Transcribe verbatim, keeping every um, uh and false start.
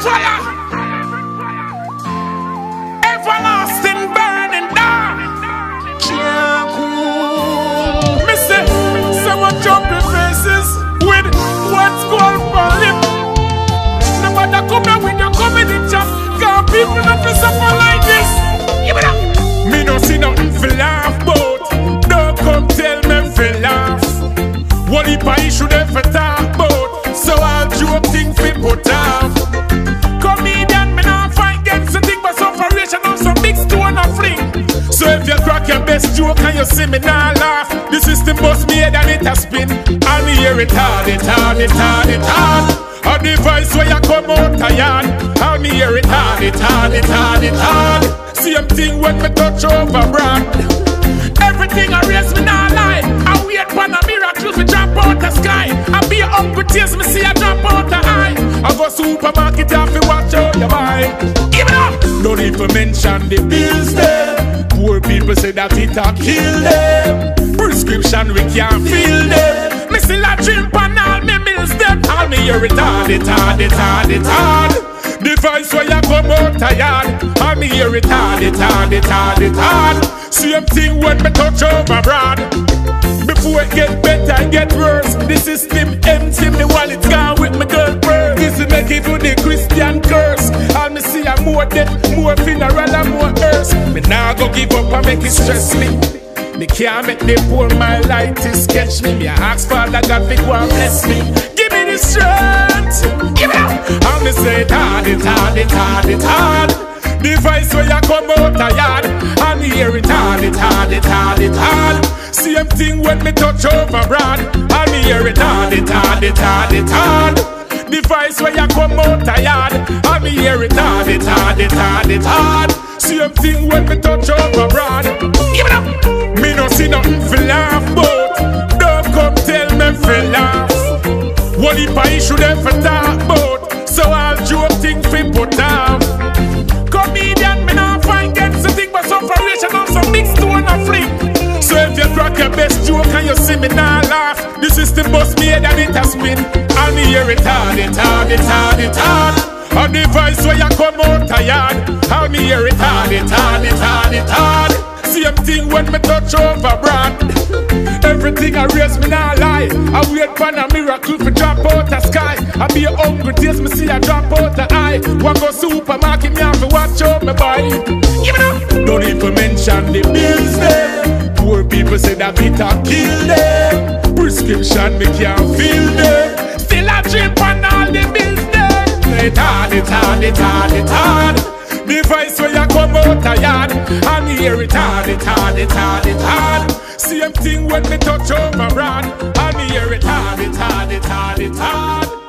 fire. Everlasting burning down. Yeah, cool. Me say, someone jumping faces with what's called for lip. No matter come here with your comedy chop, cause people not to suffer like this. Give it up. Me no see nothing for laugh, but don't come tell me for laugh. What if I issue them for talk about? So I'll joke things fi put off. Comedian, me not fight against the thing, but sufferation on some big stone a fling. So if you crack your best joke and you see me not laugh, the system bust me head and it a spin. And me hear it hard, it hard, it hard, it hard. A device where you come out tired. And me hear it hard, it hard, it hard, it hard. Same thing when me touch over brand. Everything I raise me not lie. I wait for a miracle to drop out the sky. I be a hungry tears me see I drop out the eye. I go supermarket and fi watch out your buy. Give it up. No need to mention the bills there. Poor people say that it a kill them. Prescription we can't fill them. Me still a drink and all me mills them. All me hear it hard, it hard, it hard, it hard. Device where you come out tired. And me hear it hard, it hard, it hard, it hard. Same thing when me touch over broad. Before it get better, it get worse. The system empty, me wallet gone with me girl purse. This is make even the Christian curse. All me see a more death, more funeral and more hearse. Me nah go give up and make it stress me. Me can't make the poor my light to sketch me. Me ask Father God to go and bless me. Give me the strength. Give it up. And me say it hard, it hard, it hard, it hard. Device where you come out tired. And me hear it hard, it hard, it hard, it hard. Same thing when me touch over broad. And me hear it hard, it hard, it hard, it hard. Device where you come out tired. And me hear it hard, it hard, it hard, it hard. Same thing when me touch over broad. Give it up. Me no see nothing for laugh, but don't come tell me for laugh. What if I issue them for talk about? So I'll joke things fi put off. Comedian, me not fight against the thing, but sufferation on some big stone a fling. So if you crack your best joke and you see me not laugh, the system bust me head and it a spin. And me hear it hard, it hard, it hard, it hard. A device where you come out tired. And me hear it hard, it hard, it hard, it hard. Same thing when me touch over brand. Everything I raise me not lie. I wait for a miracle for drop out the sky. I be a hungry taste me see I drop out the eye. Walk go supermarket me have to watch out me buy. Give it up. Don't even mention the bills there. Poor people say that it a kill them. Prescription me can't fill them. Still a drip on all the bills there. It hard, it hard, it hard, it hard. Device where you come out tired. And hear it hard, it hard, it hard, it hard. Same thing when me touch over broad. And hear it hard, it hard, it hard, it hard.